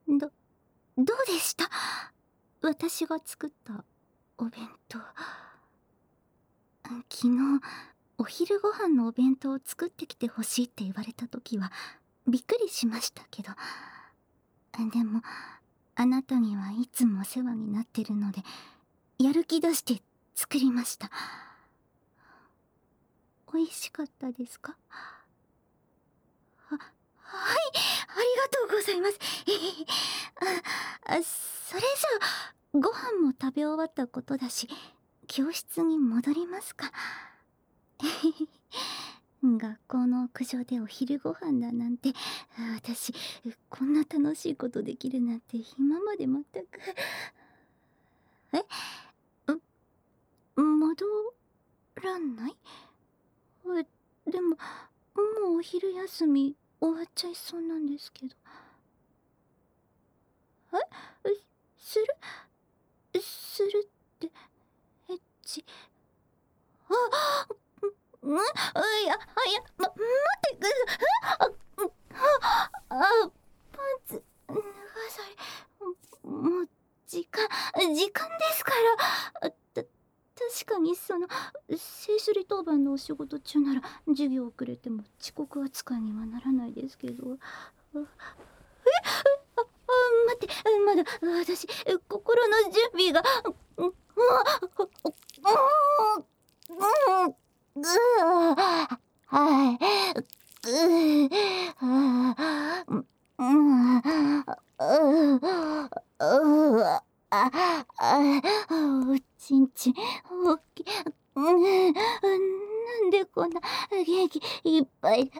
どうでした？私が作ったお弁当。昨日お昼ご飯のお弁当を作ってきてほしいって言われた時はびっくりしましたけど、でもあなたにはいつもお世話になってるので、やる気出して作りました。美味しかったですか？はい、ありがとうございます。それじゃあご飯も食べ終わったことだし、教室に戻りますか。学校の屋上でお昼ご飯だなんて、私こんな楽しいことできるなんて今まで全く。戻らない？でももうお昼休み終わっちゃいそうなんですけど。するってエッチ。いや、待ってく。パンツ脱がされ、もう時間ですから。確かに聖書離当番のお仕事中なら授業遅れても遅刻扱いにはならないですけど。待って、まだ私心の準備が。おちんちんおっきい。なんでこんな元気いっぱい。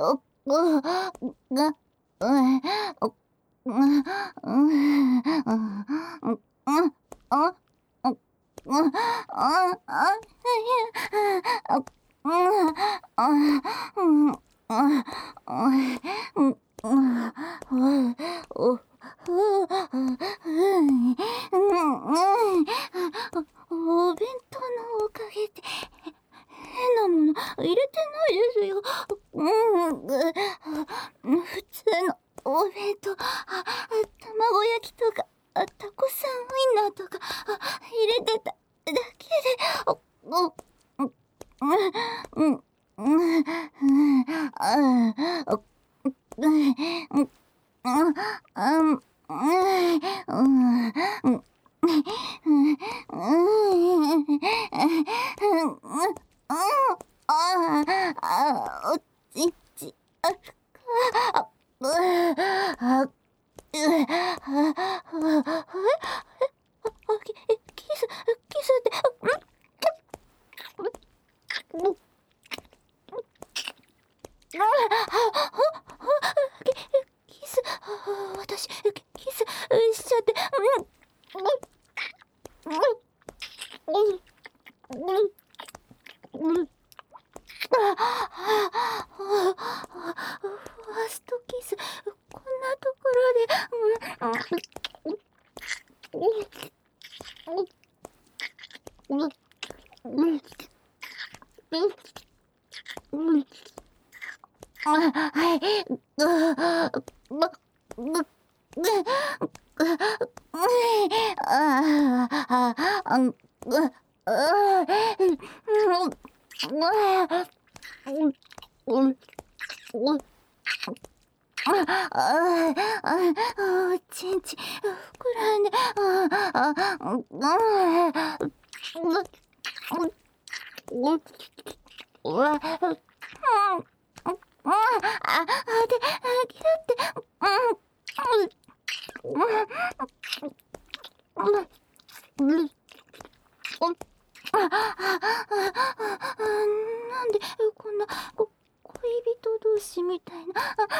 お弁当のおかげで変なもの入れてないですよ。普通のお弁当、卵焼きとかタコさんウインナーとか入れてただけで。おちんちキスってキス、私キスしちゃって。ファーストキスこんなところで。はいおちんち膨らんで。なんでこんな恋人同士みたいな。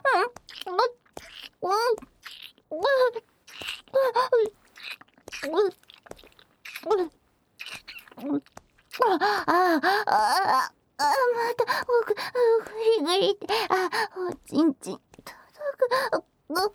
また奥グリグリって。おちんちん届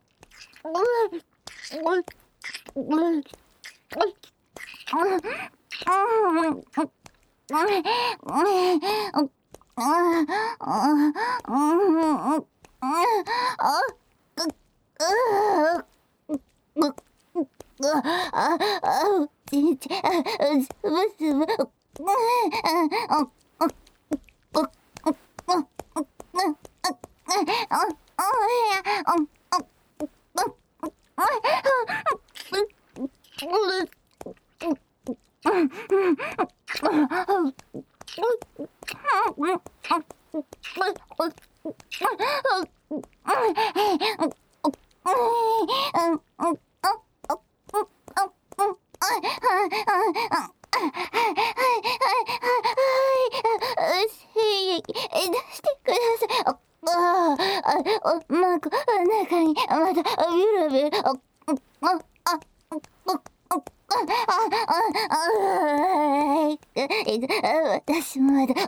く。 私もまだ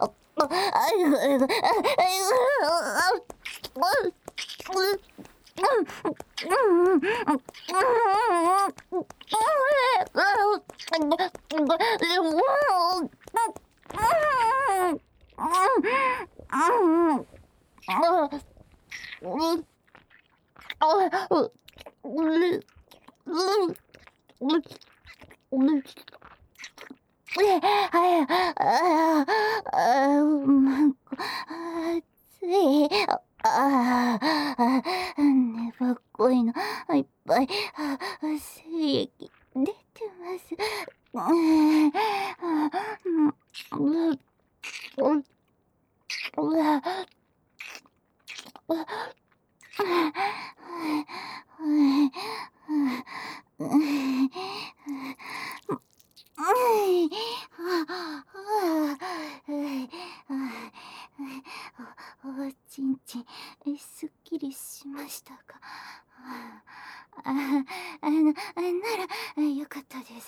粘っこいのいっぱい精液出てます。おちんちんすっきりしましたか？ならよかったです。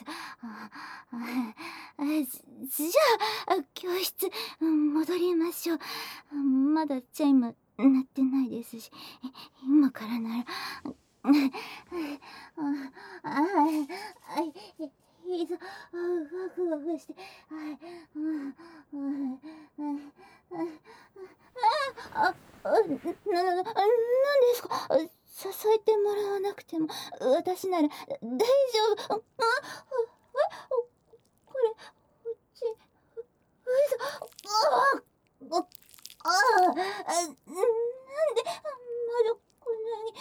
じゃあ教室戻りましょう。まだチャイム鳴ってないですし、今からならいざワクワクしてなんですか？支えてもらわなくても私なら大丈夫。これうちなんでまだこんなに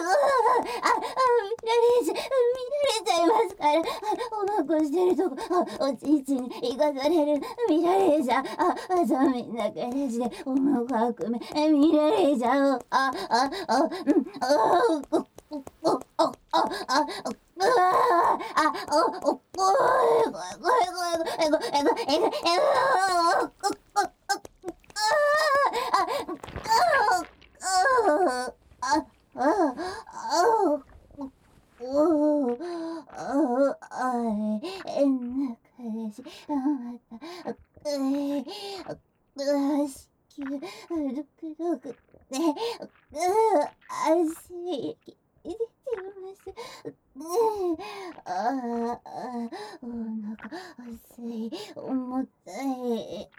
見られちゃいますから。おまこしてるとこ、おちんちんに生かされる。見られちゃう。そうみんな形で、おまこ含め、見られちゃう。お腹すい、重たい。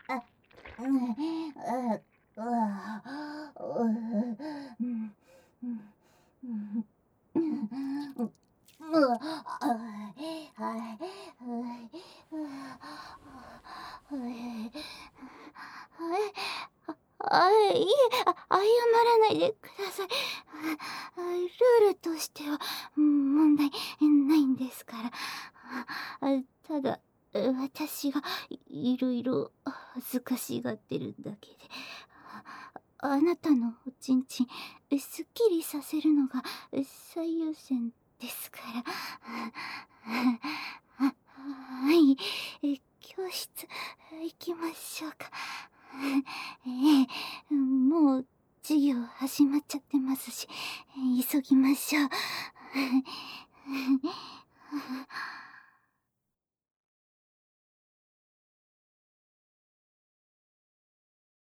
いえ、謝らないでください。ルールとしては問題ないんですから。ただ、私がいろいろ恥ずかしがってるだけで。あなたのおちんちん、すっきりさせるのが最優先ですから。はい、教室行きましょうか。もう授業始まっちゃってますし、急ぎましょう。